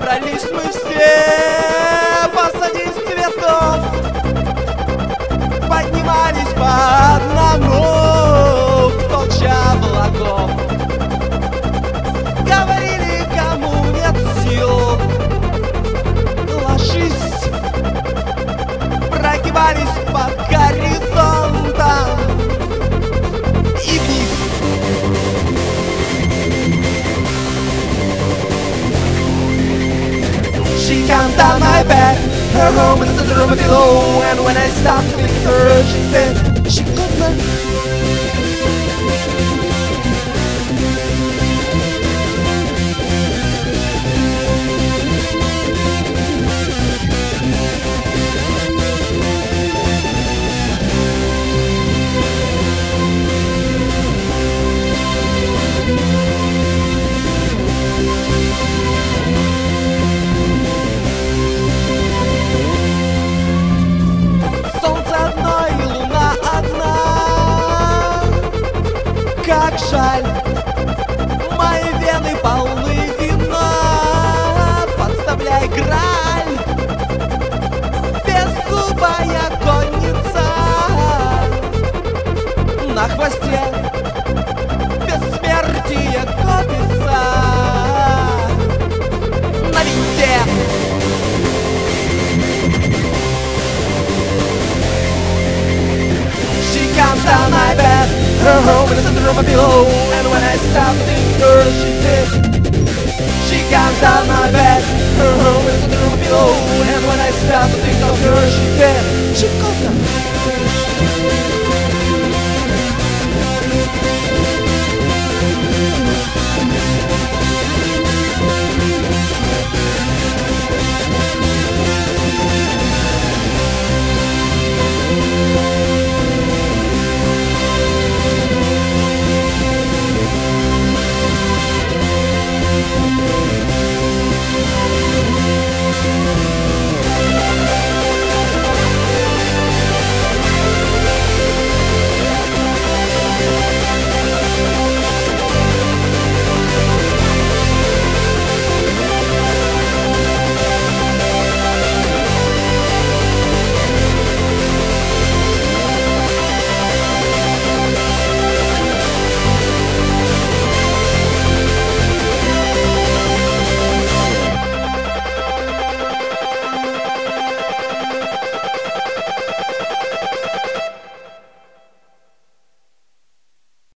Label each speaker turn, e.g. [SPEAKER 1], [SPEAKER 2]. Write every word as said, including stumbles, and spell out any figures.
[SPEAKER 1] Собрались мы все посадить цветов, поднимались по одному в толще облаков. Говорили, кому нет сил, ложись. Прогибались под горизонтом и вниз. She comes down my bed, her home is the room below. And when I stop to think her, she says she could not. Как жаль, мои вены полны вина. Подставляй граль, беззубая конница на хвосте бессмертие копится на винте. She comes down my bed, her home is in the room below. And when I stop to think her, she says she comes down my bed, her home is in the room below. And when I stop to think of her, she said she could not.